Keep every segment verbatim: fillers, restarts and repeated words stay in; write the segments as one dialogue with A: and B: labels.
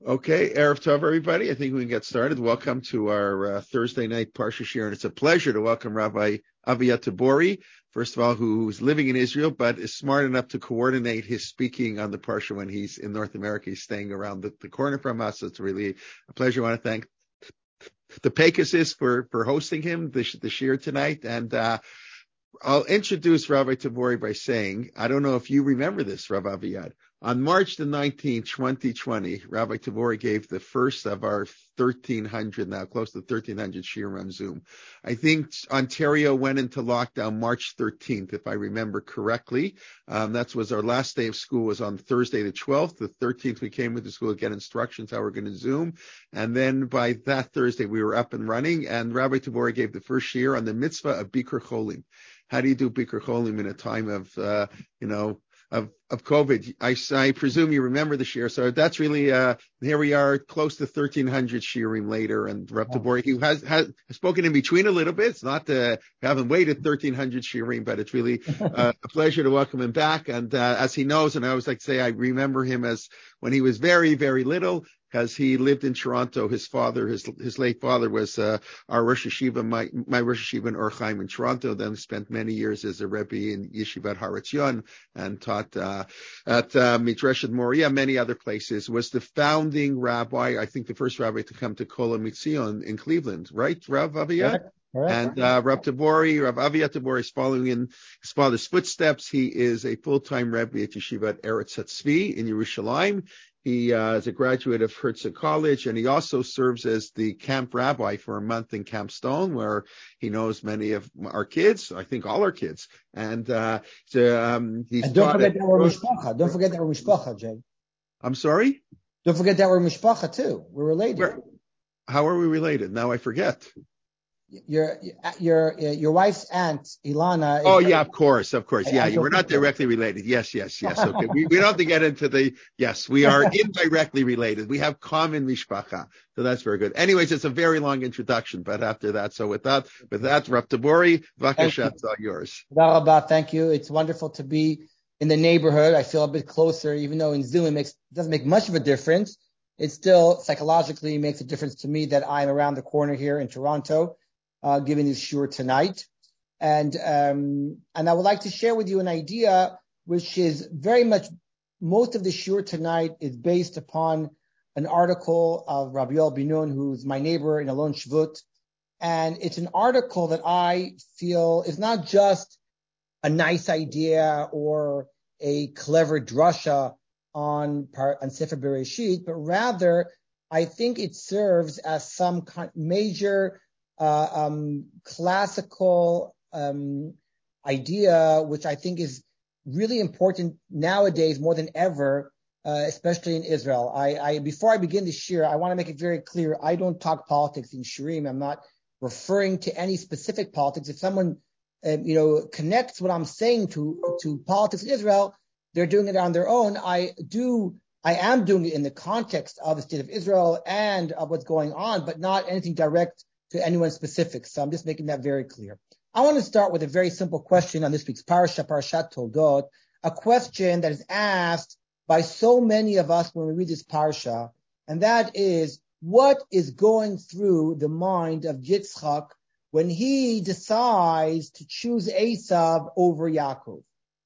A: Okay, Erev Tov, everybody. I think we can get started. Welcome to our uh, Thursday night Parsha Shir, and it's a pleasure to welcome Rabbi Avia Tabori, first of all, who's living in Israel, but is smart enough to coordinate his speaking on the Parsha when he's in North America. He's staying around the, the corner from us. So it's really a pleasure. I want to thank the Pegasus for, for hosting him, the, the Shir tonight, and uh, I'll introduce Rabbi Tabori by saying, I don't know if you remember this, Rabbi Aviad. On March the nineteenth, twenty twenty, Rabbi Tabori gave the first of our thirteen hundred, now close to thirteen hundred shiurim on Zoom. I think Ontario went into lockdown March thirteenth, if I remember correctly. Um, that was our last day of school was on Thursday the twelfth. The thirteenth, we came into school to get instructions how we're going to Zoom. And then by that Thursday, we were up and running. And Rabbi Tabori gave the first shiur on the mitzvah of Bikur Cholim. How do you do Bikur Cholim in a time of, uh, you know, of, of COVID? I, I presume you remember the shir. So that's really, uh, here we are close to thirteen hundred shiurim later. And Reb Tabori, who has, has spoken in between a little bit. It's not, uh, haven't waited thirteen hundred shiurim, but it's really uh, a pleasure to welcome him back. And, uh, as he knows, and I always like to say, I remember him as when he was very, very little, because he lived in Toronto. His father, his his late father, was uh, our Rosh Hashiva, my, my Rosh Hashiva in Or Chaim in Toronto. Then spent many years as a Rebbe in Yeshivat Har Etzion and taught uh, at uh, Midreshet Moriah, many other places. Was the founding rabbi, I think the first rabbi to come to Kol HaMitzion in Cleveland, right, Rav Aviyad? And uh, Rav Tabori, Rav Avia Tabori is following in his father's footsteps. He is a full-time Rebbe at Yeshivat Eretz Hatzvi in Yerushalayim. He uh, is a graduate of Herzl College, and he also serves as the camp rabbi for a month in Camp Stone, where he knows many of our kids, I think all our kids. And uh, so, um, he's
B: and don't
A: taught
B: forget
A: at,
B: that we're mishpacha. Don't forget that we're mishpacha, Jay.
A: I'm sorry?
B: Don't forget that we're mishpacha too. We're related.
A: Where, how are we related? Now I forget.
B: Your your your wife's aunt Ilana. Is
A: oh yeah, of course, of course. Yeah,
B: I, I
A: we're not directly related. Yes, yes, yes. Okay, we, we don't have to get into the. Yes, we are indirectly related. We have common mishpacha, so that's very good. Anyways, it's a very long introduction, but after that, so with that, with that, Rav Tabori, vakasha, it's all yours.
B: Thank you. It's wonderful to be in the neighborhood. I feel a bit closer, even though in Zoom it makes doesn't make much of a difference. It still psychologically makes a difference to me that I'm around the corner here in Toronto. Uh, giving this shiur tonight. And, um, and I would like to share with you an idea, which is very much, most of the shiur tonight is based upon an article of Rabbi Yoel Bin-Nun, who's my neighbor in Alon Shvut. And it's an article that I feel is not just a nice idea or a clever drasha on, on Sefer Bereshit, but rather I think it serves as some kind major Uh, um, classical um, idea, which I think is really important nowadays more than ever, uh, especially in Israel. I, I before I begin this shir, I want to make it very clear: I don't talk politics in shiurim. I'm not referring to any specific politics. If someone, uh, you know, connects what I'm saying to to politics in Israel, they're doing it on their own. I do. I am doing it in the context of the state of Israel and of what's going on, but not anything direct to anyone specific. So I'm just making that very clear. I want to start with a very simple question on this week's Parsha, Parashat Toldot, a question that is asked by so many of us when we read this Parsha, and that is, what is going through the mind of Yitzchak when he decides to choose Esav over Yaakov?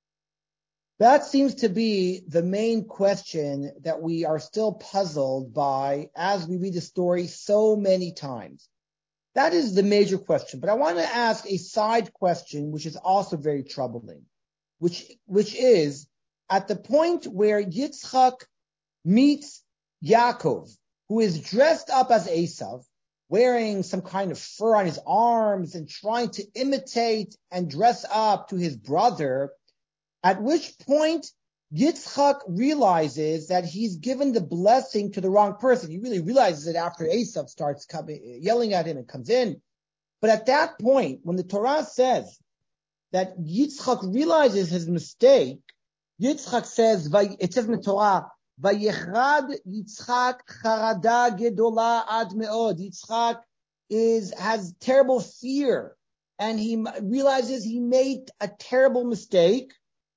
B: That seems to be the main question that we are still puzzled by as we read the story so many times. That is the major question. But I want to ask a side question, which is also very troubling, which, which is at the point where Yitzchak meets Yaakov, who is dressed up as Esav, wearing some kind of fur on his arms and trying to imitate and dress up to his brother, at which point Yitzchak realizes that he's given the blessing to the wrong person. He really realizes it after Esav starts coming, yelling at him and comes in. But at that point, when the Torah says that Yitzchak realizes his mistake, Yitzchak says, it says in the Torah, Vayechrad Yitzchak charada gedola ad meod. Yitzchak is, has terrible fear, and he realizes he made a terrible mistake.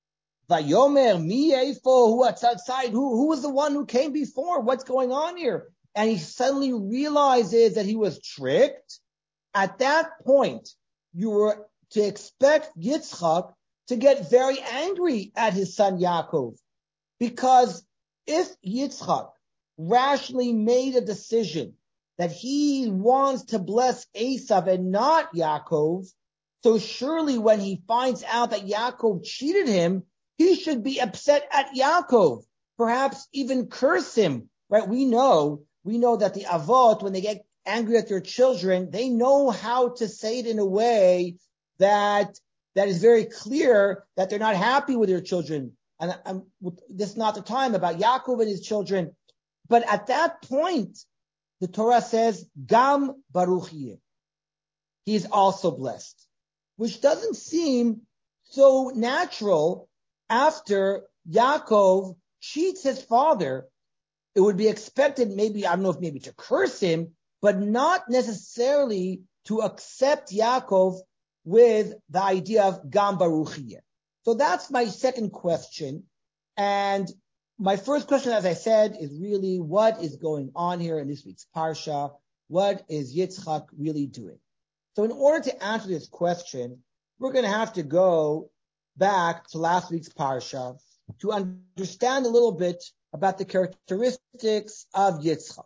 B: Vayomer mi eifo hu outside. Who who was the one who came before? What's going on here? And he suddenly realizes that he was tricked. At that point, you were to expect Yitzchak to get very angry at his son Yaakov, because if Yitzchak rationally made a decision that he wants to bless Esav and not Yaakov, so surely when he finds out that Yaakov cheated him, he should be upset at Yaakov, perhaps even curse him, right? We know, we know that the Avot, when they get angry at their children, they know how to say it in a way that, that is very clear that they're not happy with their children. And I'm, this is not the time about Yaakov and his children. But at that point, the Torah says, Gam Baruch Yeh. He is also blessed, which doesn't seem so natural after Yaakov cheats his father. It would be expected maybe, I don't know if maybe to curse him, but not necessarily to accept Yaakov with the idea of Gam Baruch Yeh. So that's my second question. And my first question, as I said, is really what is going on here in this week's Parsha? What is Yitzchak really doing? So in order to answer this question, we're going to have to go back to last week's Parsha to understand a little bit about the characteristics of Yitzchak.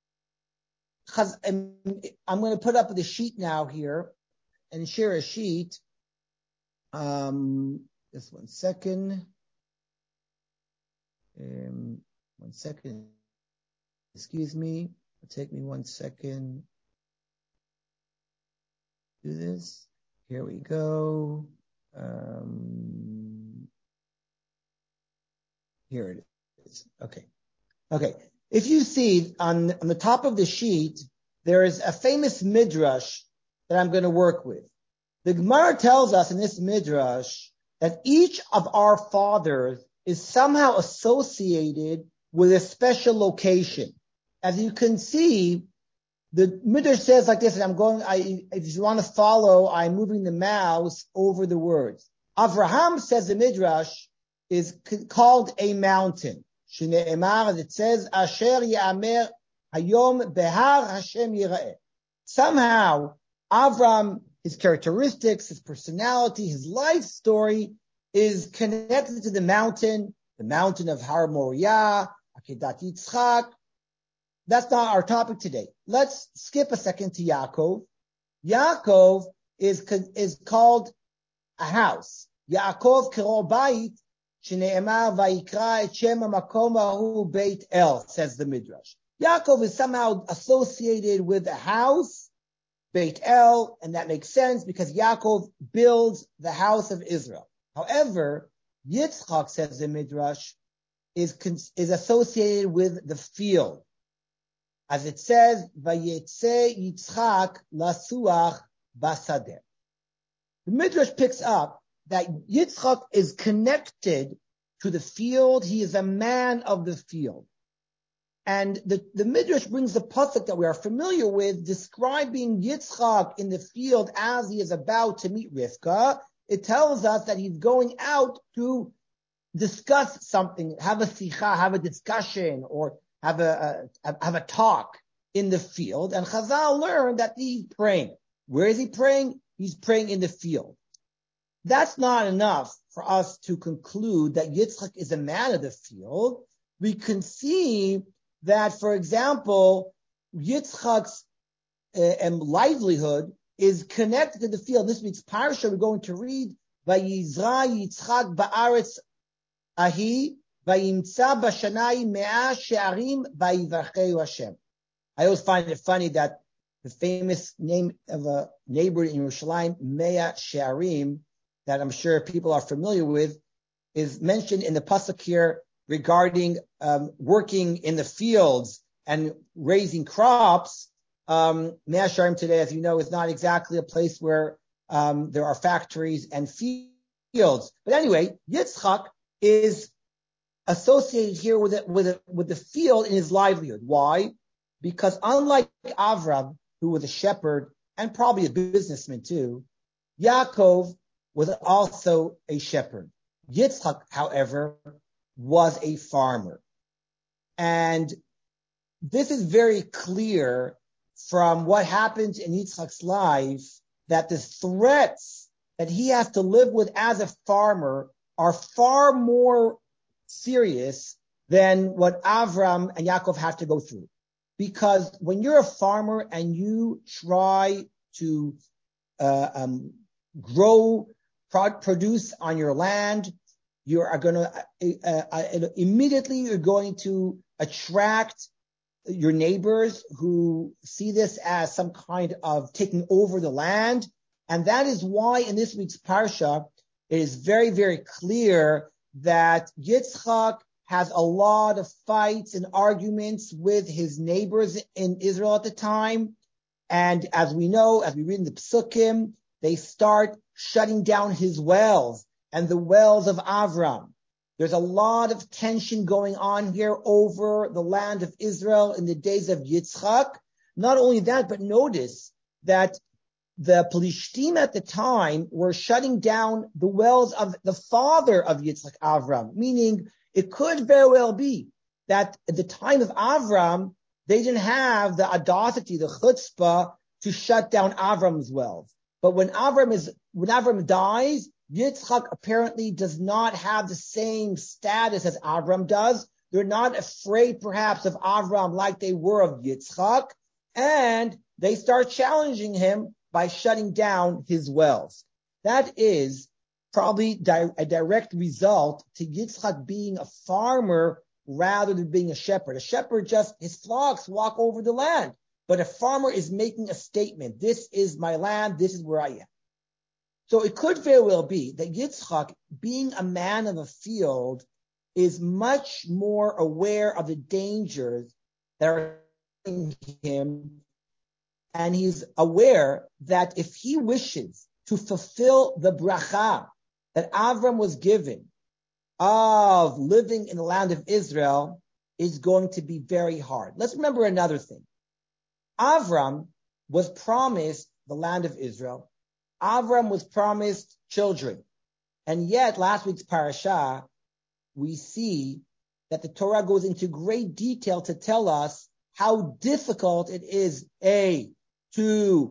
B: I'm going to put up the sheet now here and share a sheet. Um, just one second. Um, one second. Excuse me. It'll take me one second. Do this. Here we go. Um, here it is. Okay. Okay. If you see on, on the top of the sheet, there is a famous midrash that I'm going to work with. The Gemara tells us in this midrash that each of our fathers is somehow associated with a special location. As you can see, the midrash says like this, and I'm going, I, if you want to follow, I'm moving the mouse over the words. Avraham, says the midrash, is called a mountain. Shne'emar, it says, Asher Ya'amer Hayom Behar Hashem Yira'eh. Somehow, Avram, his characteristics, his personality, his life story is connected to the mountain, the mountain of Har Moriah, Akedat Yitzchak. That's not our topic today. Let's skip a second to Yaakov. Yaakov is, is called a house. Yaakov Kiro Bayit, Shne'emar Vayikra et Shem HaMakom Ahu Beit El, says the Midrash. Yaakov is somehow associated with a house, Beit El, and that makes sense because Yaakov builds the house of Israel. However, Yitzchak, says the Midrash, is, is associated with the field. As it says, Vayetze Yitzchak lasuach basadeh. The Midrash picks up that Yitzchak is connected to the field. He is a man of the field. And the, the Midrash brings the pasuk that we are familiar with, describing Yitzchak in the field as he is about to meet Rivka. It tells us that he's going out to discuss something, have a sicha, have a discussion, or have a, a have a talk in the field. And Chazal learned that he's praying. Where is he praying? He's praying in the field. That's not enough for us to conclude that Yitzchak is a man of the field. We can see that, for example, Yitzchak's uh, livelihood is connected to the field. This week's parsha, we're going to read, Vayizra Yitzchak ba'aretz ahi, vayimtza b'shanai me'ah she'arim vayivacheu Hashem. I always find it funny that the famous name of a neighbor in Yerushalayim, Mea She'arim, that I'm sure people are familiar with, is mentioned in the pasuk here regarding um, working in the fields and raising crops. Um, Mea She'arim today, as you know, is not exactly a place where um, there are factories and fields. But anyway, Yitzchak is associated here with it, with it, with the field in his livelihood. Why? Because unlike Avram, who was a shepherd and probably a businessman too, Yaakov was also a shepherd. Yitzchak, however, was a farmer. And this is very clear from what happens in Yitzchak's life, that the threats that he has to live with as a farmer are far more serious than what Avram and Yaakov have to go through. Because when you're a farmer and you try to uh, um, grow, pro- produce on your land, you are going to uh, uh, immediately you're going to attract your neighbors who see this as some kind of taking over the land. And that is why in this week's Parsha, it is very, very clear that Yitzchak has a lot of fights and arguments with his neighbors in Israel at the time. And as we know, as we read in the Psukim, they start shutting down his wells and the wells of Avram. There's a lot of tension going on here over the land of Israel in the days of Yitzchak. Not only that, but notice that the Plishtim at the time were shutting down the wells of the father of Yitzchak, Avram, meaning it could very well be that at the time of Avram, they didn't have the audacity, the chutzpah, to shut down Avram's wells. But when Avram is, when Avram dies, Yitzchak apparently does not have the same status as Avram does. They're not afraid perhaps of Avram like they were of Yitzchak. And they start challenging him by shutting down his wells. That is probably di- a direct result to Yitzchak being a farmer rather than being a shepherd. A shepherd just, his flocks walk over the land. But a farmer is making a statement. This is my land. This is where I am. So it could very well be that Yitzchak, being a man of a field, is much more aware of the dangers that are in him. And he's aware that if he wishes to fulfill the bracha that Avram was given of living in the land of Israel, is going to be very hard. Let's remember another thing. Avram was promised the land of Israel. Avram was promised children. And yet, last week's parasha, we see that the Torah goes into great detail to tell us how difficult it is, A, to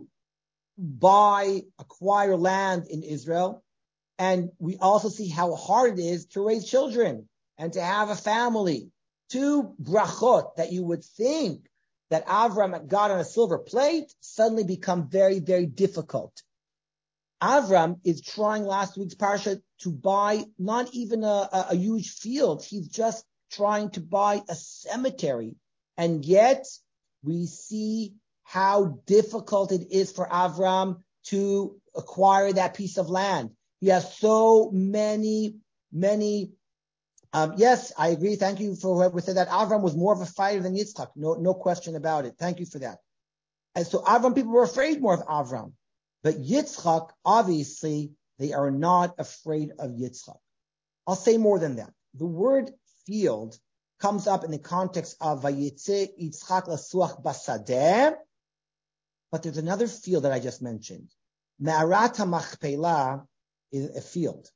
B: buy, acquire land in Israel. And we also see how hard it is to raise children and to have a family. Two brachot that you would think that Avram got on a silver plate suddenly become very, very difficult. Avram is trying last week's parasha to buy not even a, a, a huge field. He's just trying to buy a cemetery. And yet we see how difficult it is for Avram to acquire that piece of land. He has so many, many, um, yes, I agree. Thank you for whoever said that. Avram was more of a fighter than Yitzchak. No, no question about it. Thank you for that. And so Avram, people were afraid more of Avram. But Yitzchak, obviously, they are not afraid of Yitzchak. I'll say more than that. The word field comes up in the context of Vayitze Yitzchak Lasuach Basadeh, but there's another field that I just mentioned. Me'arat HaMachpelah is a field.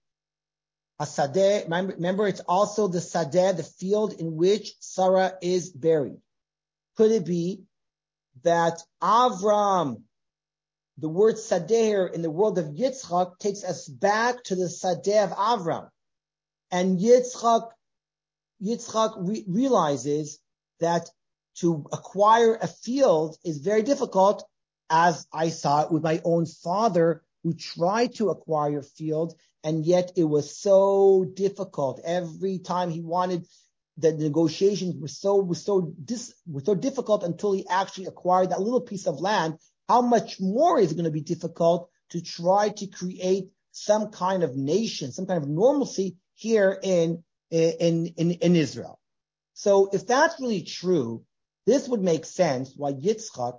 B: A sadeh, remember, it's also the sadeh, the field in which Sarah is buried. Could it be that Avram, the word sadeh in the world of Yitzchak, takes us back to the sadeh of Avram? And Yitzchak, Yitzchak re- realizes that to acquire a field is very difficult, as I saw it with my own father, who tried to acquire a field, and yet it was so difficult. Every time he wanted, the negotiations were so were so dis, were so difficult until he actually acquired that little piece of land. How much more is it going to be difficult to try to create some kind of nation, some kind of normalcy here in in in, in Israel? So if that's really true, this would make sense why Yitzchak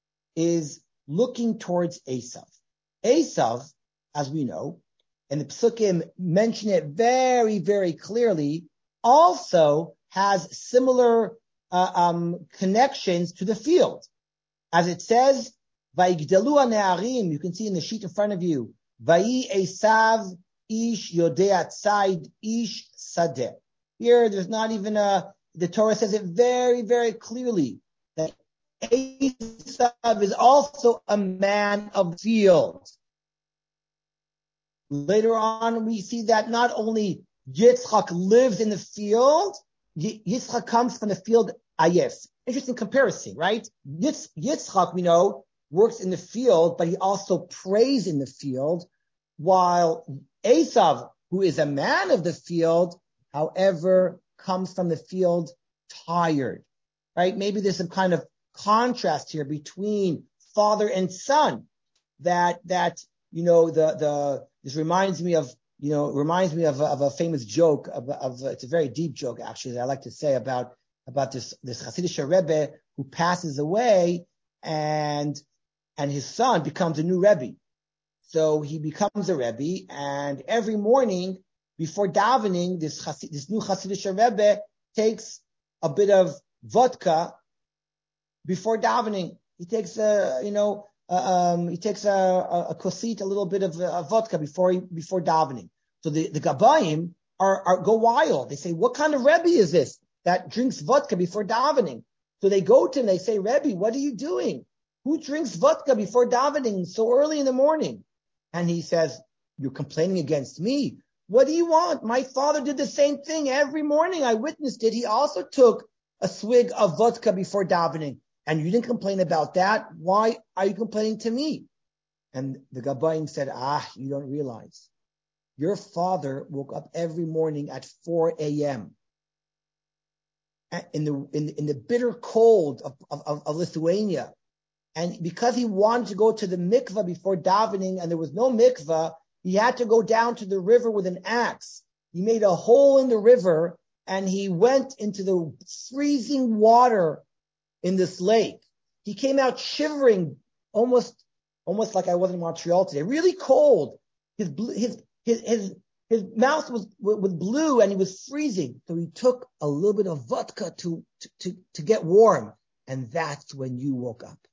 B: is looking towards Esav. Esav, as we know, and the Psukim mention it very, very clearly, also has similar uh, um, connections to the field. As it says, Vayigdalu hane'arim, you can see in the sheet in front of you, Vayi Esav ish yodea tzad ish sadeh. Here, there's not even a, the Torah says it very, very clearly that Esav is also a man of the field. Later on, we see that not only Yitzchak lives in the field, Yitzchak comes from the field Ayef. Interesting comparison, right? Yitz, Yitzchak, we know, works in the field, but he also prays in the field, while Esav, who is a man of the field, however, comes from the field tired, right? Maybe there's some kind of contrast here between father and son that, that, you know, the, the, this reminds me of, you know, reminds me of, of a famous joke of, of, it's a very deep joke, actually, that I like to say about, about this, this Hasidic Rebbe who passes away and, and his son becomes a new Rebbe. So he becomes a Rebbe, and every morning before davening, this Hasid, this new Hasidic Rebbe takes a bit of vodka before davening. He takes a, you know, uh, um, he takes a, a, a kosit, a little bit of uh, vodka before he, before davening. So the, the Gabayim are, are, go wild. They say, what kind of Rebbe is this that drinks vodka before davening? So they go to him, they say, Rebbe, what are you doing? Who drinks vodka before davening so early in the morning? And he says, you're complaining against me. What do you want? My father did the same thing every morning. I witnessed it. He also took a swig of vodka before davening. And you didn't complain about that. Why are you complaining to me? And the Gabayim said, ah, you don't realize. Your father woke up every morning at four a.m. in the, in, in the bitter cold of, of, of Lithuania. And because he wanted to go to the mikveh before davening and there was no mikveh, he had to go down to the river with an axe. He made a hole in the river and he went into the freezing water in this lake. He came out shivering, almost, almost like I was in Montreal today, really cold. His, his, his, his, his mouth was, was blue and he was freezing. So he took a little bit of vodka to, to, to, to get warm. And that's when you woke up.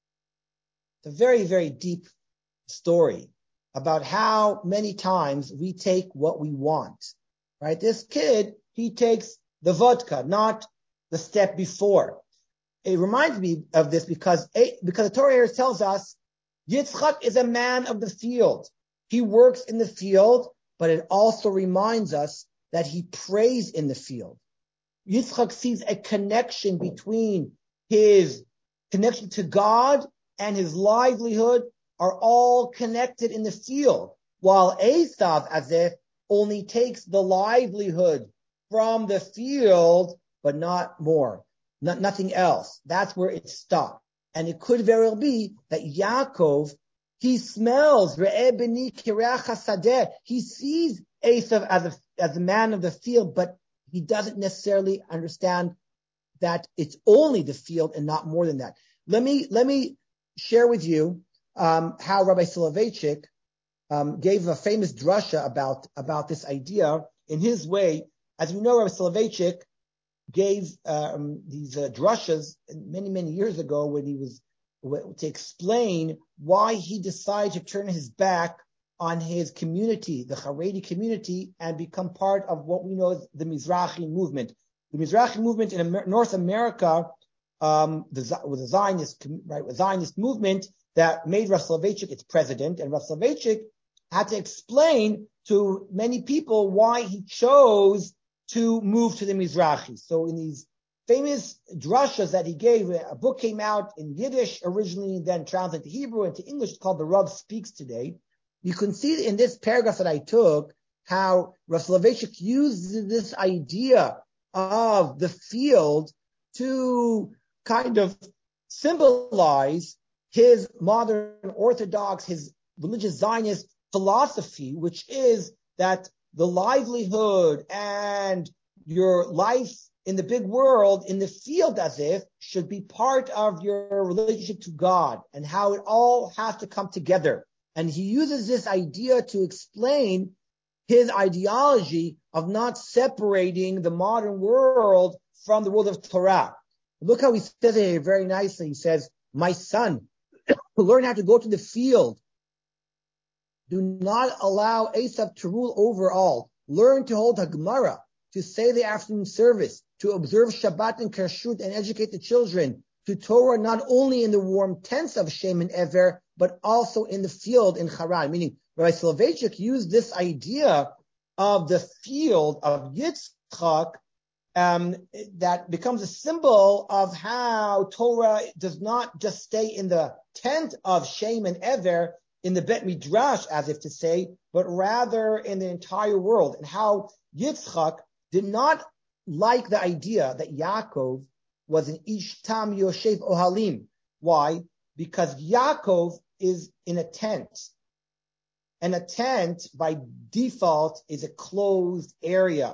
B: It's a very, very deep story about how many times we take what we want, right? This kid, he takes the vodka, not the step before. It reminds me of this because, because the Torah here tells us Yitzchak is a man of the field. He works in the field, but it also reminds us that he prays in the field. Yitzchak sees a connection between his connection to God and his livelihood are all connected in the field, while Esav, as if, only takes the livelihood from the field, but not more, not, nothing else. That's where it stopped. And it could very well be that Yaakov, he smells, Re'eh beni kireach hasadeh. He sees Esav as a, as a man of the field, but he doesn't necessarily understand that it's only the field and not more than that. Let me, let me share with you um, how Rabbi Soloveitchik um, gave a famous drasha about, about this idea in his way. As we know, Rabbi Soloveitchik gave um, these uh, drashas many, many years ago when he was to explain why he decided to turn his back on his community, the Haredi community, and become part of what we know as the Mizrahi movement. The Mizrahi movement in Amer- North America um, the, was a Zionist, right, a Zionist movement that made Rav Soloveitchik its president, and Rav Soloveitchik had to explain to many people why he chose to move to the Mizrahi. So in these famous drashas that he gave, a book came out in Yiddish originally, then translated to Hebrew and to English, called The Rav Speaks Today. You can see in this paragraph that I took how Rav Soloveitchik used this idea of the field to kind of symbolize his modern Orthodox, his religious Zionist philosophy, which is that the livelihood and your life in the big world, in the field as if, should be part of your relationship to God and how it all has to come together. And he uses this idea to explain his ideology of not separating the modern world from the world of Torah. Look how he says it here very nicely. He says, my son, learn how to go to the field. Do not allow Esav to rule over all. Learn to hold Hagmara, to say the afternoon service, to observe Shabbat and Kashrut and educate the children, to Torah not only in the warm tents of Shem and Ever, but also in the field in Haran. Meaning, Rabbi Soloveitchik used this idea of the field of Yitzchak um, that becomes a symbol of how Torah does not just stay in the tent of Shem and Ever, in the Bet Midrash, as if to say, but rather in the entire world, and how Yitzchak did not like the idea that Yaakov was an Ish Tam Yoshev Ohalim. Why? Because Yaakov is in a tent. And a tent, by default, is a closed area.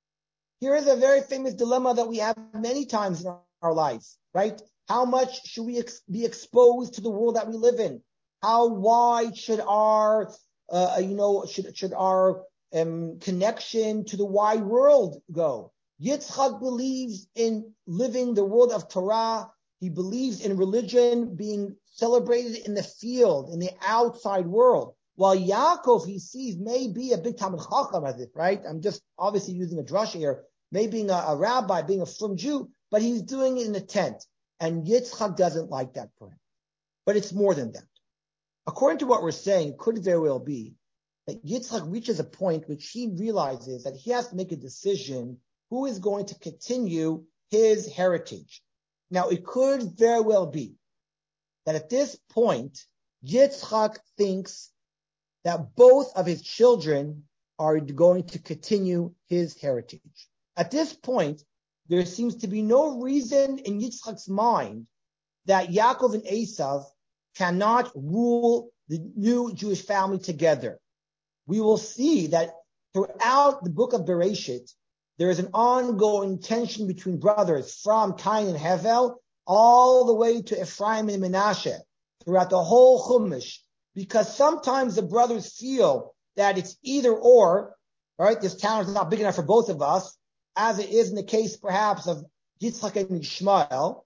B: Here is a very famous dilemma that we have many times in our, our lives, right? How much should we ex- be exposed to the world that we live in? How wide should our, uh, you know, should, should our um, connection to the wide world go? Yitzchak believes in living the world of Torah. He believes in religion being celebrated in the field, in the outside world. While Yaakov, he sees, may be a big Talmid Chacham as it, right? I'm just obviously using a drush here, maybe being a, a rabbi, being a frum Jew, but he's doing it in a tent. And Yitzchak doesn't like that for him. But it's more than that. According to what we're saying, it could very well be that Yitzchak reaches a point which he realizes that he has to make a decision who is going to continue his heritage. Now, it could very well be that at this point, Yitzchak thinks that both of his children are going to continue his heritage. At this point, there seems to be no reason in Yitzchak's mind that Yaakov and Esav cannot rule the new Jewish family together. We will see that throughout the book of Bereshit, there is an ongoing tension between brothers from Cain and Hevel all the way to Ephraim and Menashe throughout the whole Chumash, because sometimes the brothers feel that it's either or, right? This town is not big enough for both of us, as it is in the case perhaps of Yitzchak and Ishmael.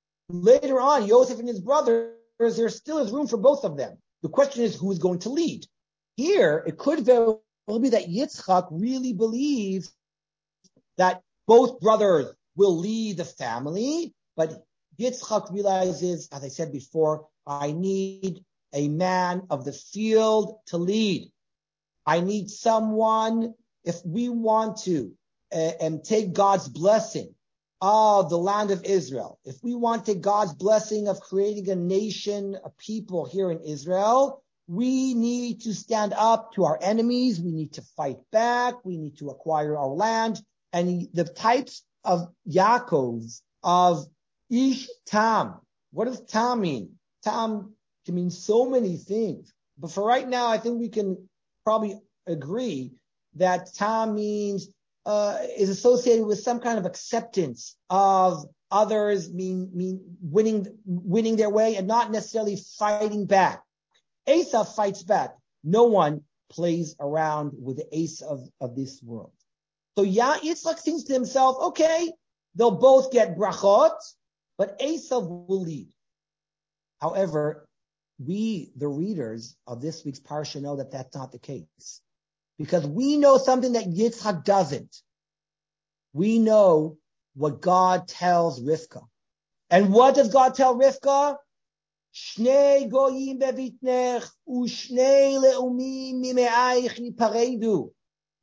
B: Later on, Yosef and his brothers, there still is room for both of them. The question is who is going to lead. Here, it could very well be that Yitzchak really believes that both brothers will lead the family, but Yitzchak realizes, as I said before, I need a man of the field to lead. I need someone, if we want to uh, and take God's blessing of the land of Israel, if we want to take God's blessing of creating a nation, a people here in Israel, we need to stand up to our enemies. We need to fight back. We need to acquire our land. And the types of Yaakovs, of Ish Tam. What does Tam mean? Tam can mean so many things. But for right now, I think we can probably agree that Tam means uh, is associated with some kind of acceptance of others, mean mean winning winning their way and not necessarily fighting back. Esav fights back. No one plays around with the ace of, of this world. So Ya Yitzchak thinks to himself, okay, they'll both get brachot, but Esav will lead. However, we, the readers of this week's parsha, know that that's not the case. Because we know something that Yitzchak doesn't. We know what God tells Rivka. And what does God tell Rivka? Shnei goyim bevitnech ushnei leumim mime'aich yiparedu.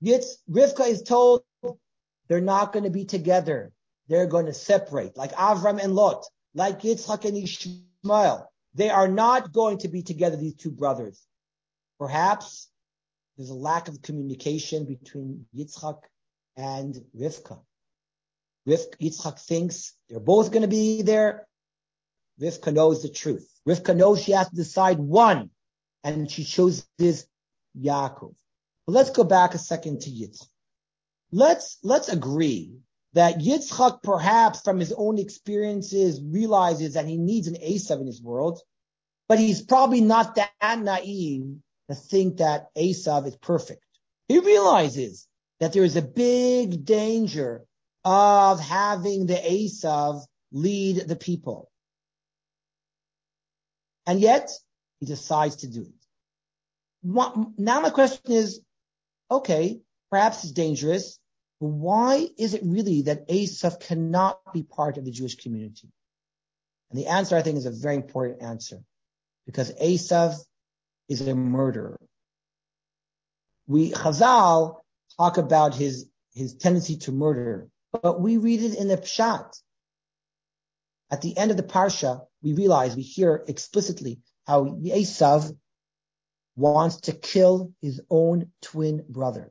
B: Rivka is told they're not going to be together. They're going to separate, like Avram and Lot, like Yitzchak and Ishmael. They are not going to be together, these two brothers. Perhaps there's a lack of communication between Yitzchak and Rivka. Rivka, Yitzchak thinks they're both going to be there. Rivka knows the truth. Rivka knows she has to decide one, and she chooses Yaakov. But let's go back a second to Yitzchak. Let's, let's agree that Yitzchak, perhaps from his own experiences, realizes that he needs an Esav in his world, but he's probably not that naive to think that Esav is perfect. He realizes that there is a big danger of having the Esav lead the people. And yet, he decides to do it. now my question is, okay, perhaps it's dangerous, but why is it really that Esav cannot be part of the Jewish community? And the answer, I think, is a very important answer, because Esav is a murderer. We, Chazal, talk about his, his tendency to murder, but we read it in the Pshat. At the end of the Parsha, we realize, we hear explicitly how Esav wants to kill his own twin brother.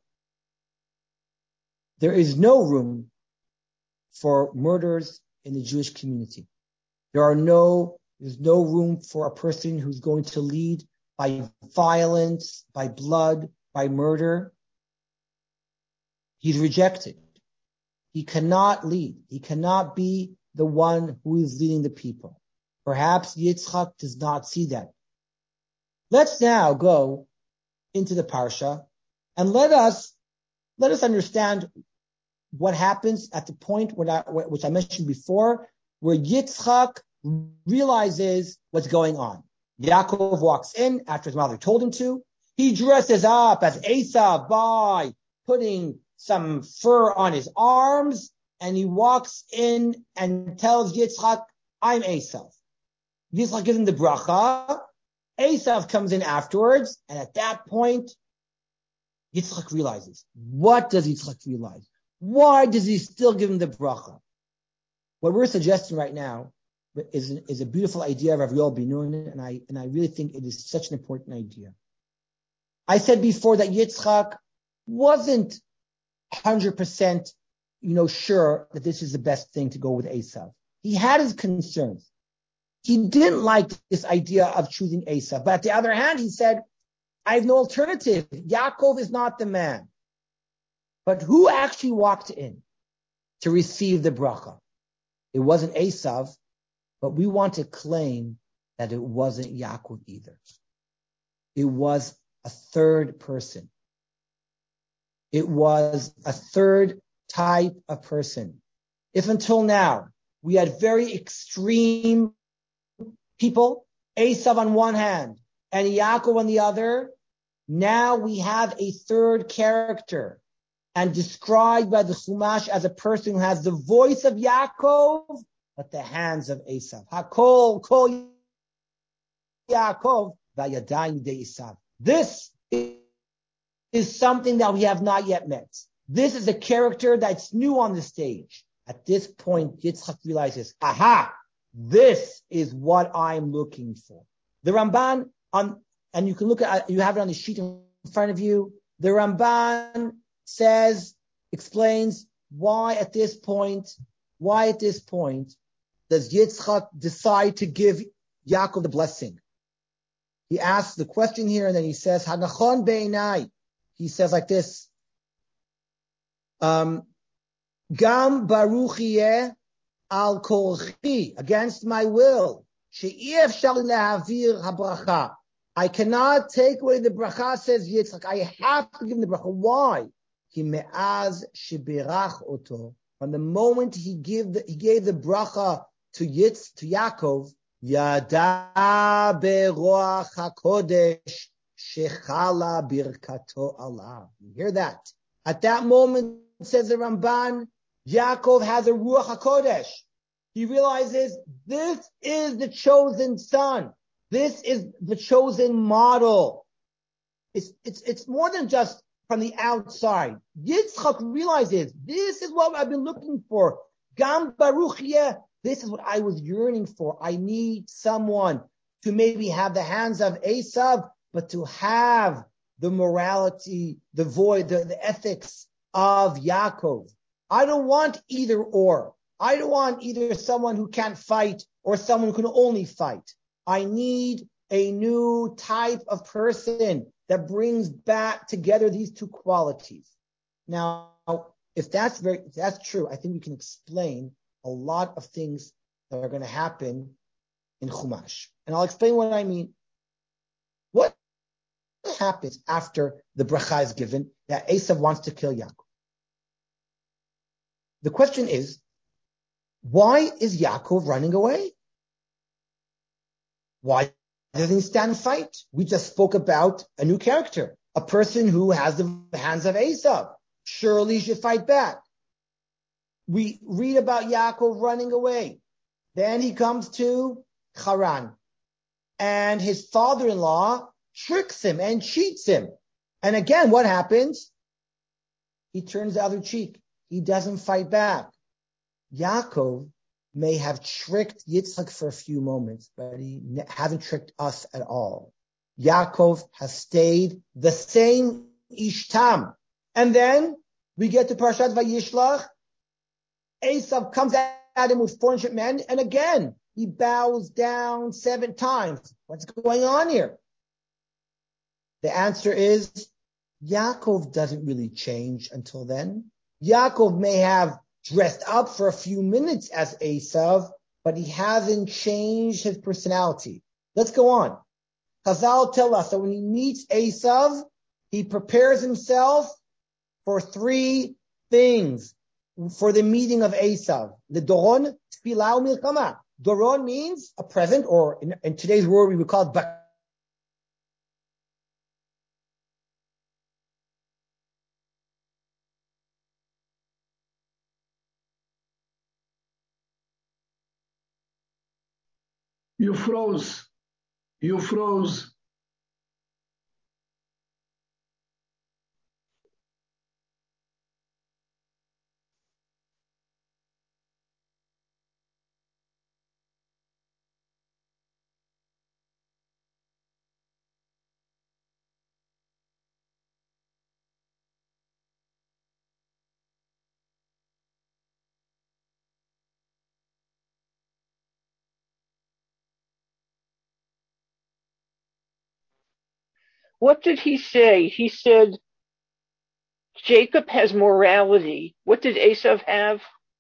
B: There is no room for murders in the Jewish community. There are no, there's no room for a person who's going to lead by violence, by blood, by murder. He's rejected. He cannot lead. He cannot be the one who is leading the people. Perhaps Yitzchak does not see that. Let's now go into the Parsha and let us, let us understand what happens at the point when I, which I mentioned before, where Yitzchak realizes what's going on. Yaakov walks in after his mother told him to. He dresses up as Esav by putting some fur on his arms, and he walks in and tells Yitzchak, I'm Esav. Yitzchak gives him the bracha. Esav comes in afterwards, and at that point, Yitzchak realizes. What does Yitzchak realize? Why does he still give him the bracha? What we're suggesting right now is, is a beautiful idea of Rav Yoel Ben Nun, and I, and I really think it is such an important idea. I said before that Yitzchak wasn't one hundred percent, you know, sure that this is the best thing to go with Esav. He had his concerns. He didn't like this idea of choosing Esav. But on the other hand, he said, I have no alternative. Yaakov is not the man. But who actually walked in to receive the bracha? It wasn't Esav, but we want to claim that it wasn't Yaakov either. It was a third person. It was a third type of person. If until now we had very extreme people, Esav on one hand and Yaakov on the other, now we have a third character, and described by the Chumash as a person who has the voice of Yaakov, but the hands of Esav. Hakol, kol Yaakov, vayadayim de Esav. This is something that we have not yet met. This is a character that's new on the stage. At this point, Yitzchak realizes, aha, this is what I'm looking for. The Ramban, on, and you can look at, you have it on the sheet in front of you. The Ramban says, explains why at this point, why at this point does Yitzchak decide to give Yaakov the blessing? He asks the question here, and then he says, Hanachon be'enai. He says like this, um, Gam baruch yeh al korchi, against my will, she'ef shali lehavir habracha. I cannot take away the bracha, says Yitzchak. I have to give him the bracha. Why? Ki me'az shebirach oto. From the moment he gave the, he gave the bracha to Yitz, to Yaakov, yada beroach hakodesh shechala birkato Allah. You hear that? At that moment, says the Ramban, Yaakov has a ruach hakodesh. He realizes this is the chosen son. This is the chosen model. It's, it's, it's more than just from the outside. Yitzchak realizes this is what I've been looking for. Gam baruch yeh. This is what I was yearning for. I need someone to maybe have the hands of Esav, but to have the morality, the void, the, the ethics of Yaakov. I don't want either or. I don't want either someone who can't fight or someone who can only fight. I need a new type of person that brings back together these two qualities. Now, if that's very, if that's true, I think we can explain a lot of things that are going to happen in Chumash. And I'll explain what I mean. What happens after the bracha is given that Esav wants to kill Yaakov? The question is, why is Yaakov running away? Why doesn't stand and fight. We just spoke about a new character, a person who has the hands of Esav. Surely should fight back. We read about Yaakov running away. Then he comes to Haran. And his father-in-law tricks him and cheats him. And again, what happens? He turns the other cheek. He doesn't fight back. Yaakov may have tricked Yitzchak for a few moments, but he hasn't tricked us at all. Yaakov has stayed the same Ishtam. And then we get to Parashat Vayishlach. Esav comes at him with four hundred men, and again, he bows down seven times. What's going on here? The answer is, Yaakov doesn't really change until then. Yaakov may have dressed up for a few minutes as Esav, but he hasn't changed his personality. Let's go on. Chazal tell us that when he meets Esav, he prepares himself for three things for the meeting of Esav. The Doron, Tfilah Milchama. Doron means a present, or in, in today's word we would call it bak.
C: You froze. You froze.
D: What did he say? He said Jacob has morality. What did Esav have?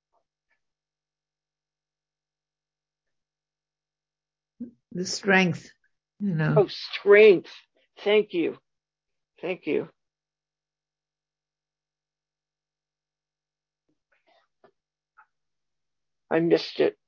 E: The strength, you know.
D: Oh, strength. Thank you. Thank you. I missed it.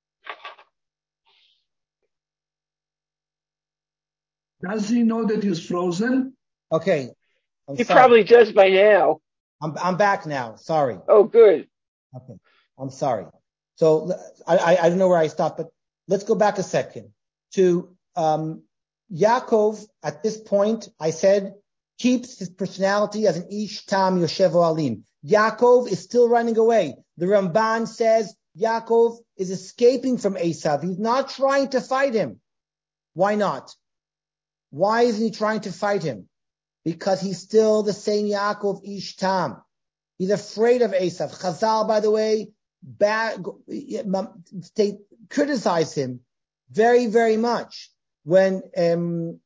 C: Does he know that he's frozen?
B: Okay. I'm
D: he
B: sorry.
D: probably does by now.
B: I'm, I'm back now. Sorry.
D: Oh, good.
B: Okay. I'm sorry. So I, I, I don't know where I stopped, but let's go back a second to, um, Yaakov. At this point, I said, keeps his personality as an Ish Tam Yoshevo Alim. Yaakov is still running away. The Ramban says Yaakov is escaping from Esav. He's not trying to fight him. Why not? Why isn't he trying to fight him? Because he's still the same Yaakov Ish Tam. He's afraid of Esav. Chazal, by the way, bad, they criticize him very, very much. When um,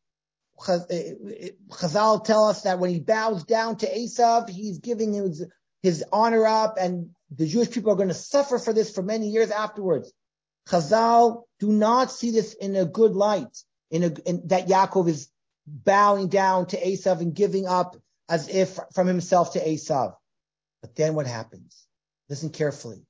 B: Chazal tell us that when he bows down to Esav, he's giving his, his honor up, and the Jewish people are going to suffer for this for many years afterwards. Chazal do not see this in a good light, in, a, in that Yaakov is bowing down to Esav and giving up as if from himself to Esav. But then what happens? Listen carefully.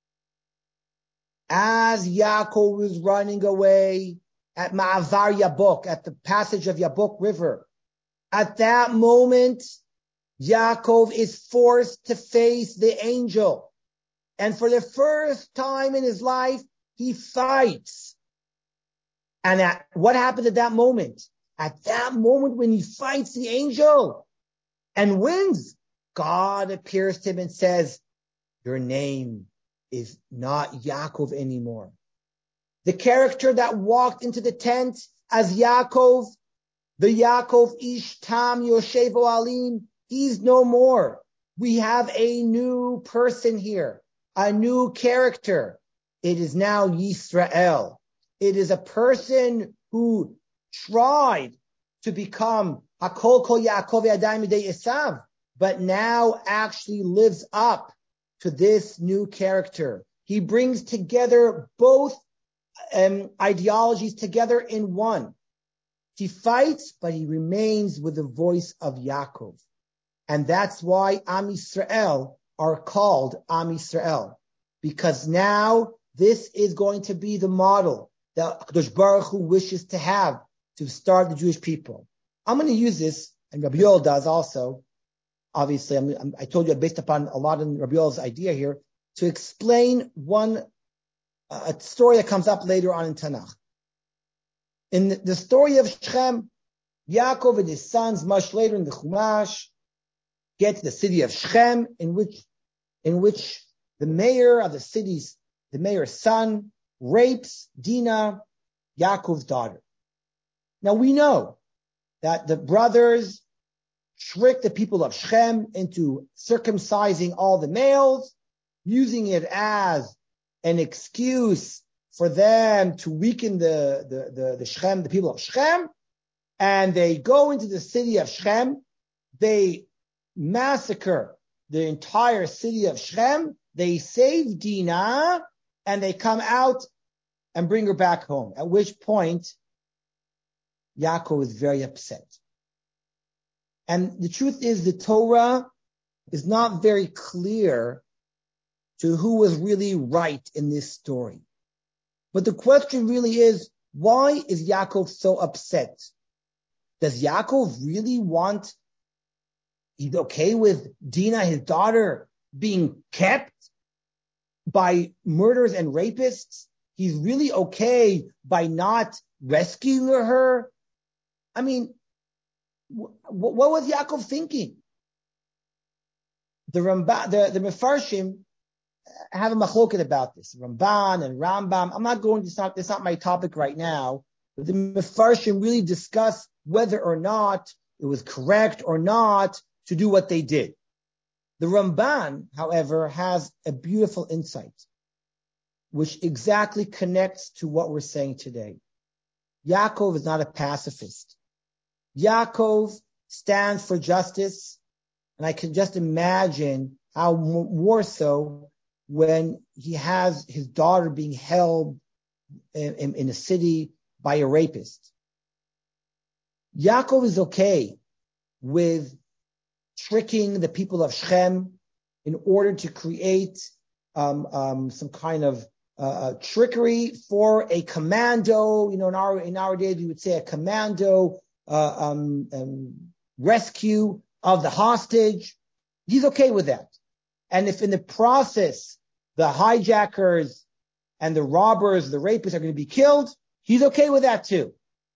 B: As Yaakov was running away at Ma'avar Yabok, at the passage of Yabok River, at that moment, Yaakov is forced to face the angel. And for the first time in his life, he fights. And at, what happened at that moment? At that moment when he fights the angel and wins, God appears to him and says, your name is not Yaakov anymore. The character that walked into the tent as Yaakov, the Yaakov Ish Tam Yoshevo Alim, he's no more. We have a new person here, a new character. It is now Yisrael. It is a person who tried to become Hakol Kol Yaakov Yadayim Midei Esav, but now actually lives up to this new character. He brings together both um, ideologies together in one. He fights, but he remains with the voice of Yaakov. And that's why Am Yisrael are called Am Yisrael. Because now this is going to be the model that Kadosh Baruch Hu wishes to have to start the Jewish people. I'm going to use this, and Rabbi Yoel does also. Obviously, I'm, I'm, I told you based upon a lot of Rabbi Yoel's idea here to explain one uh, a story that comes up later on in Tanakh. In the, the story of Shechem, Yaakov and his sons, much later in the Chumash, get to the city of Shechem, in which in which the mayor of the city's the mayor's son rapes Dinah, Yaakov's daughter. Now we know that the brothers tricked the people of Shechem into circumcising all the males, using it as an excuse for them to weaken the, the, the, the Shechem, the people of Shechem. And they go into the city of Shechem. They massacre the entire city of Shechem. They save Dinah, and they come out and bring her back home. At which point, Yaakov is very upset. And the truth is, the Torah is not very clear to who was really right in this story. But the question really is, why is Yaakov so upset? Does Yaakov really want, he's okay with Dinah, his daughter, being kept by murderers and rapists? He's really okay by not rescuing her? I mean, what was Yaakov thinking? The Ramban, the, the Mefarshim have a machloket about this. Ramban and Rambam. I'm not going to stop. It's not my topic right now. But the Mefarshim really discuss whether or not it was correct or not to do what they did. The Ramban, however, has a beautiful insight, which exactly connects to what we're saying today. Yaakov is not a pacifist. Yaakov stands for justice, and I can just imagine how more so when he has his daughter being held in, in, in a city by a rapist. Yaakov is okay with tricking the people of Shechem in order to create um, um, some kind of uh, trickery for a commando. You know, in our in our days we would say a commando uh, um, um, rescue of the hostage. He's okay with that. And if in the process the hijackers and the robbers, the rapists are going to be killed, he's okay with that too.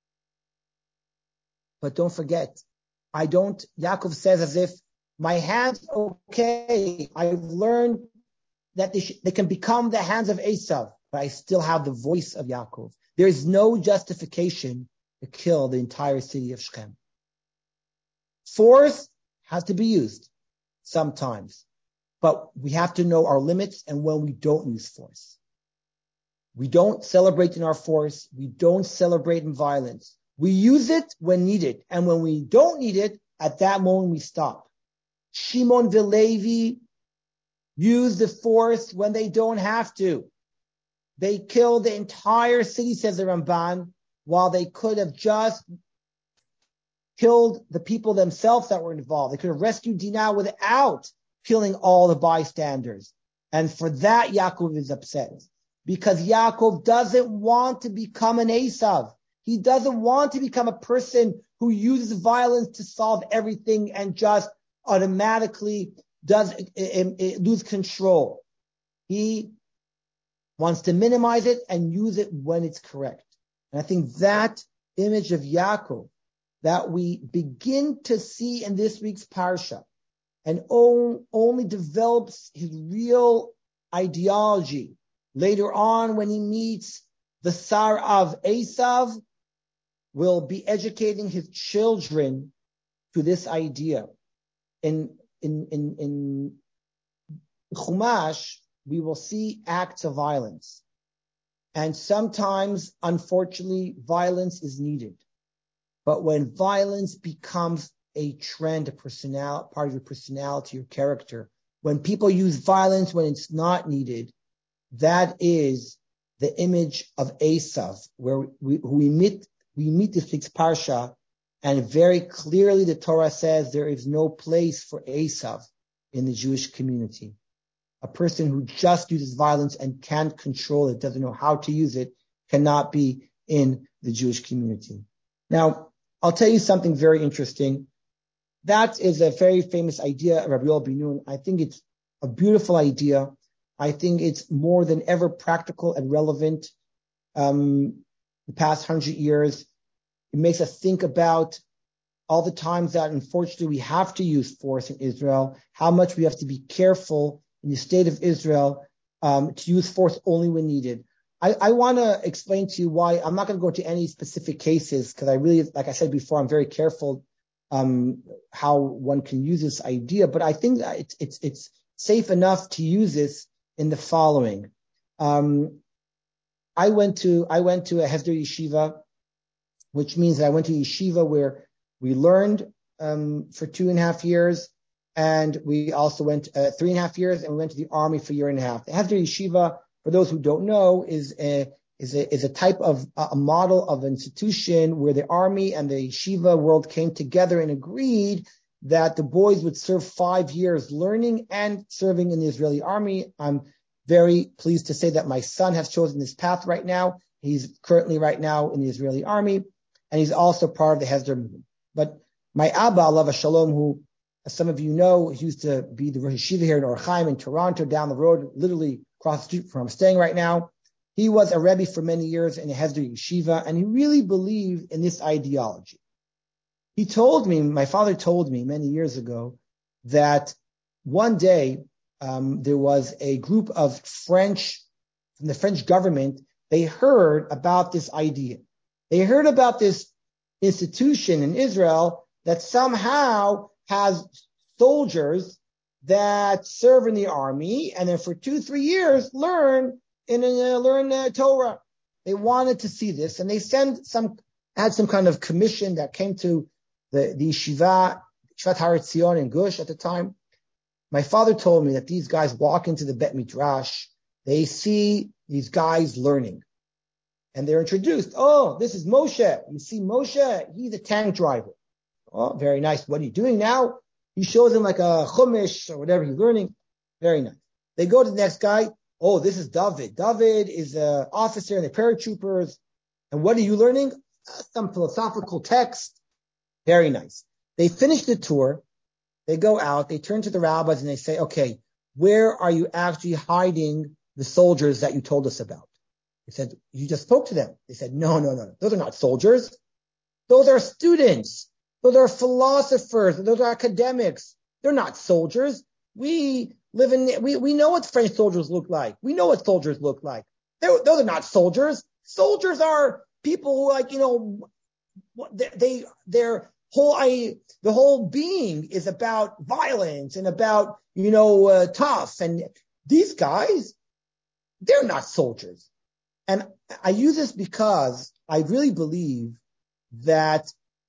B: But don't forget, I don't, Yaakov says as if my hands okay. I've learned that they, sh- they can become the hands of Esav, but I still have the voice of Yaakov. There is no justification to kill the entire city of Shechem. Force has to be used sometimes, but we have to know our limits and when we don't use force. We don't celebrate in our force. We don't celebrate in violence. We use it when needed. And when we don't need it, at that moment we stop. Shimon Velevi use the force when they don't have to. They killed the entire city, says the Ramban, while they could have just killed the people themselves that were involved. They could have rescued Dinah without killing all the bystanders. And for that, Yaakov is upset. Because Yaakov doesn't want to become an Esav. He doesn't want to become a person who uses violence to solve everything and just automatically does it, it, it, lose control. He wants to minimize it and use it when it's correct. And I think that image of Yaakov that we begin to see in this week's parsha and on, only develops his real ideology later on when he meets the Sar of Esav, will be educating his children to this idea. In in in in Chumash, we will see acts of violence, and sometimes, unfortunately, violence is needed. But when violence becomes a trend, a personality, part of your personality or character, when people use violence when it's not needed, that is the image of Esav, where we, we meet we meet this week's parsha, and very clearly the Torah says there is no place for Esav in the Jewish community. A person who just uses violence and can't control it, doesn't know how to use it, cannot be in the Jewish community. Now, I'll tell you something very interesting. That is a very famous idea of Rabbi Yoel Ben Nun. I think it's a beautiful idea. I think it's more than ever practical and relevant. Um, the past hundred years, it makes us think about all the times that unfortunately we have to use force in Israel, how much we have to be careful in the state of Israel um, to use force only when needed. I, I want to explain to you why. I'm not going to go into any specific cases because I really, like I said before, I'm very careful um, how one can use this idea. But I think that it's it's it's safe enough to use this in the following. Um, I went to I went to a Hesder yeshiva, which means that I went to a yeshiva where we learned um, for two and a half years, and we also went uh, three and a half years, and we went to the army for a year and a half. The Hesder yeshiva, for those who don't know, is a is a is a type of a model of institution where the army and the yeshiva world came together and agreed that the boys would serve five years learning and serving in the Israeli army. I'm very pleased to say that my son has chosen this path right now. He's currently right now in the Israeli army, and he's also part of the Hesder movement. But my Abba, Alav Shalom, who, as some of you know, he used to be the Rosh Yeshiva here in Or Chaim in Toronto, down the road, literally across the street from where I'm staying right now. He was a Rebbe for many years in a Hesder Yeshiva, and he really believed in this ideology. He told me, my father told me many years ago, that one day um, there was a group of French, from the French government, they heard about this idea. They heard about this institution in Israel that somehow has soldiers that serve in the army and then for two, three years learn in uh, learn uh, Torah. They wanted to see this, and they sent some had some kind of commission that came to the the yeshiva, Yeshivat Har Etzion in Gush at the time. My father told me that these guys walk into the Bet Midrash, they see these guys learning. And they're introduced. Oh, this is Moshe. You see Moshe? He's a tank driver. Oh, very nice. What are you doing now? He shows him like a chumash or whatever he's learning. Very nice. They go to the next guy. Oh, this is David. David is an officer in the paratroopers. And what are you learning? Uh, some philosophical text. Very nice. They finish the tour. They go out. They turn to the rabbis and they say, okay, where are you actually hiding the soldiers that you told us about? They said, you just spoke to them. They said, no, no, no. Those are not soldiers. Those are students. Those are philosophers. Those are academics. They're not soldiers. We live in, we, we know what French soldiers look like. We know what soldiers look like. They're, those are not soldiers. Soldiers are people who, like, you know, they, they their whole, I, the whole being is about violence and about, you know, uh, tough. And these guys, they're not soldiers. And I use this because I really believe that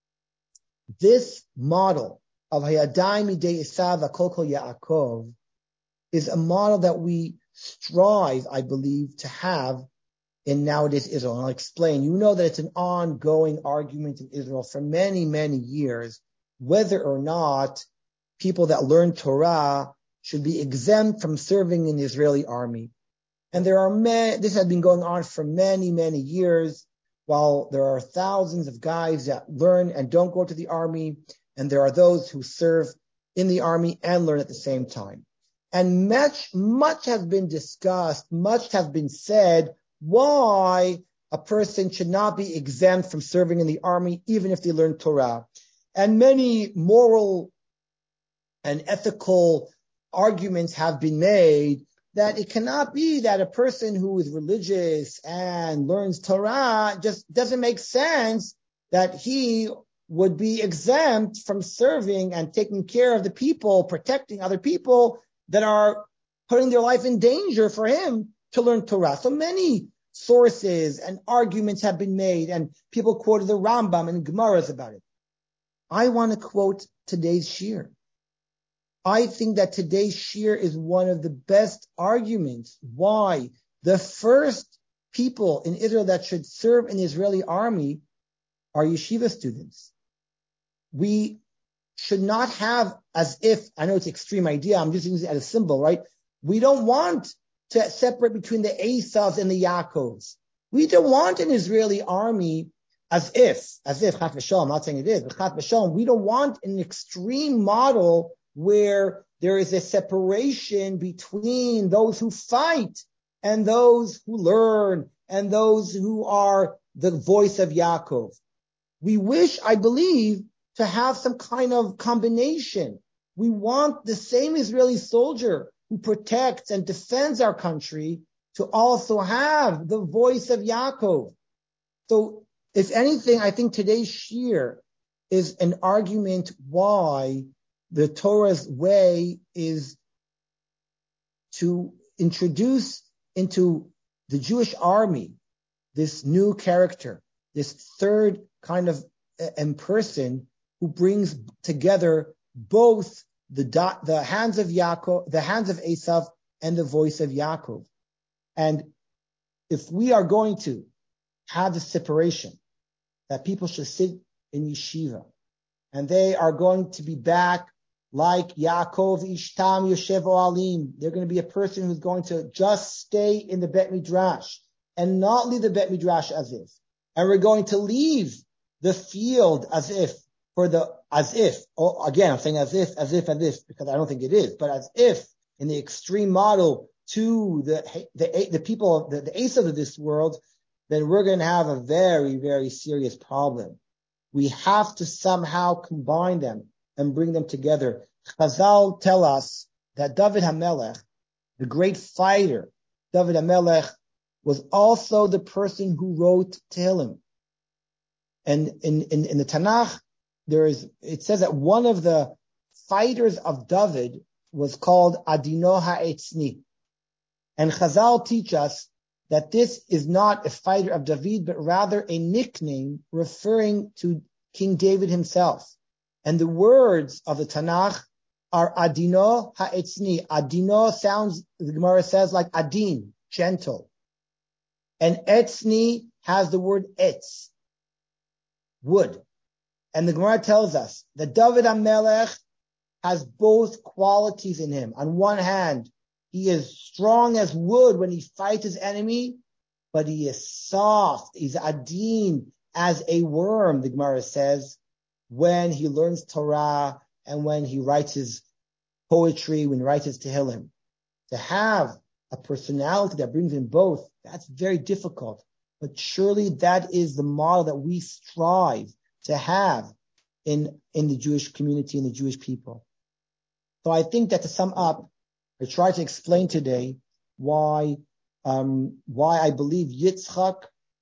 B: this model of Hayadai Midei Esav Hakol Kol Yaakov is a model that we strive, I believe, to have in nowadays Israel. And I'll explain. You know that it's an ongoing argument in Israel for many, many years, whether or not people that learn Torah should be exempt from serving in the Israeli army. And there are many, this has been going on for many, many years, while there are thousands of guys that learn and don't go to the army, and there are those who serve in the army and learn at the same time. And much, much has been discussed, much has been said, why a person should not be exempt from serving in the army, even if they learn Torah. And many moral and ethical arguments have been made that it cannot be that a person who is religious and learns Torah just doesn't make sense that he would be exempt from serving and taking care of the people, protecting other people that are putting their life in danger for him to learn Torah. So many sources and arguments have been made, and people quoted the Rambam and Gemaras about it. I want to quote today's shir. I think that today's shir is one of the best arguments why the first people in Israel that should serve in the Israeli army are yeshiva students. We should not have, as if, I know it's an extreme idea, I'm just using it as a symbol, right? We don't want to separate between the Esavs and the Yaakovs. We don't want an Israeli army as if, as if, Chat v'Shalom, I'm not saying it is, but Chat v'Shalom, we don't want an extreme model where there is a separation between those who fight and those who learn and those who are the voice of Yaakov. We wish, I believe, to have some kind of combination. We want the same Israeli soldier who protects and defends our country to also have the voice of Yaakov. So, if anything, I think today's shiur is an argument why the Torah's way is to introduce into the Jewish army this new character, this third kind of um, person who brings together both the the hands of Yaakov, the hands of Esav, and the voice of Yaakov. And if we are going to have the separation that people should sit in yeshiva, and they are going to be back like Yaakov Ishtam Yoshev Oalim. They're going to be a person who's going to just stay in the Bet Midrash and not leave the Bet Midrash as if. And we're going to leave the field as if for the, as if, oh, again, I'm saying as if, as if, as if, because I don't think it is, but as if in the extreme model to the, the, the people, the, the Esav of this world, then we're going to have a very, very serious problem. We have to somehow combine them and bring them together. Chazal tell us that David HaMelech, the great fighter, David HaMelech, was also the person who wrote Tehillim. And in, in, in the Tanakh, there is, it says that one of the fighters of David was called Adino Ha'etzni. And Chazal teach us that this is not a fighter of David, but rather a nickname referring to King David himself. And the words of the Tanakh are Adino Ha'etzni. Adino sounds, the Gemara says, like Adin, gentle. And Etzni has the word Etz, wood. And the Gemara tells us that David HaMelech has both qualities in him. On one hand, he is strong as wood when he fights his enemy, but he is soft. He's Adin as a worm, the Gemara says, when he learns Torah and when he writes his poetry, when he writes his Tehillim. To have a personality that brings in both, that's very difficult. But surely that is the model that we strive to have in, in the Jewish community and the Jewish people. So I think that to sum up, I try to explain today why, um, why I believe Yitzchak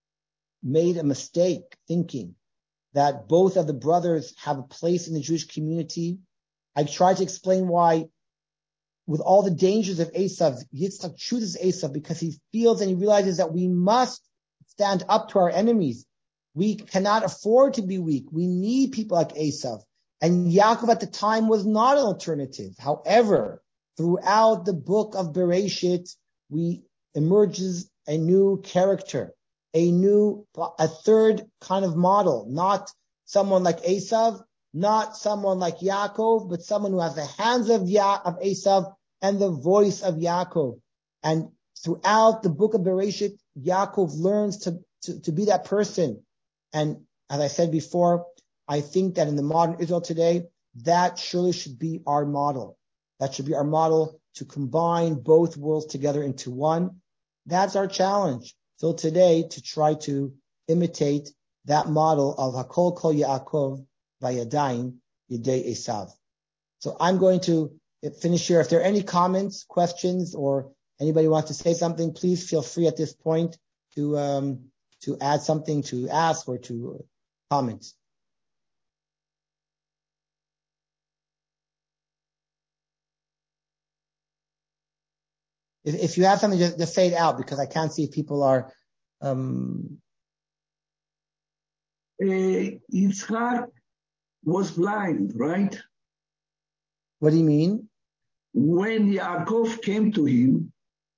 B: made a mistake thinking that both of the brothers have a place in the Jewish community. I tried to explain why, with all the dangers of Esav, Yitzchak chooses Esav because he feels and he realizes that we must stand up to our enemies. We cannot afford to be weak. We need people like Esav. And Yaakov at the time was not an alternative. However, throughout the book of Bereshit, we emerges a new character, a new, a third kind of model, not someone like Esav, not someone like Yaakov, but someone who has the hands of Ya, of Esav and the voice of Yaakov. And throughout the book of Bereshit, Yaakov learns to, to, to be that person. And as I said before, I think that in the modern Israel today, that surely should be our model. That should be our model to combine both worlds together into one. That's our challenge. So today, to try to imitate that model of Hakol Kol Yaakov Vayadayim Yedei Esav. So I'm going to finish here. If there are any comments, questions, or anybody wants to say something, please feel free at this point to um, to add something, to ask, or to comment. If, if you have something, just, just say it out, because I can't see if people are. Um...
C: Uh, Yitzchak was blind, right?
B: What do you mean?
C: When Yaakov came to him,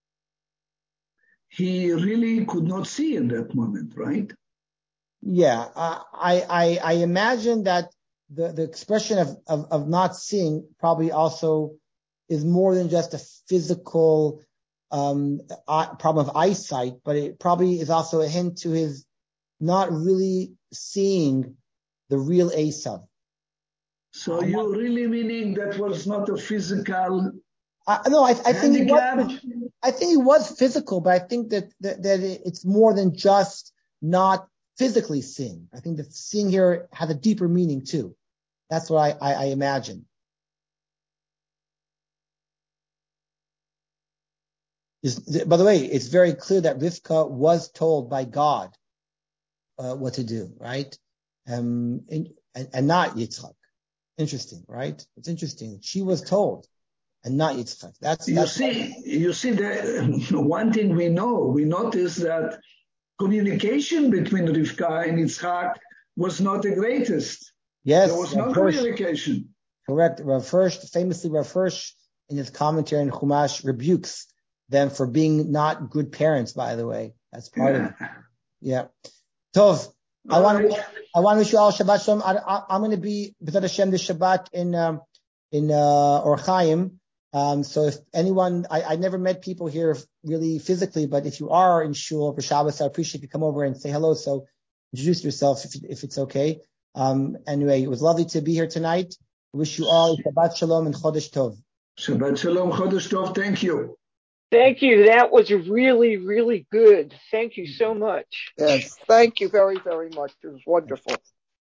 C: he really could not see in that moment, right?
B: Yeah, uh, I, I I imagine that the, the expression of, of, of not seeing probably also is more than just a physical um, problem of eyesight, but it probably is also a hint to his not really seeing the real Esav.
C: So you're really meaning that was not a physical
B: I, no, I, I think it
C: handicap?
B: was, I think it was physical, but I think that, that that it's more than just not physically seeing. I think that seeing here has a deeper meaning too. That's what I, I, I imagine. Is, by the way, it's very clear that Rivka was told by God uh, what to do, right? Um, and, and, and not Yitzchak. Interesting, right? It's interesting. She was told, and not Yitzchak. That's,
C: you
B: that's
C: see. You see that one thing we know. We notice that communication between Rivka and Yitzchak was not the greatest.
B: Yes,
C: there was
B: Rav
C: no
B: Hirsch,
C: communication.
B: correct. Rav Hirsch, famously Rav Hirsch, in his commentary in Chumash, rebukes them for being not good parents. By the way, that's part
C: Yeah.
B: of it. Yeah. Tov. I
C: All
B: want
C: right.
B: to wish, I want to wish you all Shabbat Shalom. I, I, I'm going to be B'ezrat Hashem this Shabbat in um, in uh, Or Chaim. Um, so if anyone, I, I never met people here really physically, but if you are in Shul for Shabbos, I appreciate if you come over and say hello. So introduce yourself if, if it's okay. Um, anyway, it was lovely to be here tonight. I wish you all Shabbat Shalom and Chodesh Tov.
C: Shabbat Shalom, Chodesh Tov. Thank you.
D: Thank you. That was really, really good. Thank you so much.
F: Yes, thank you very, very much. It was wonderful.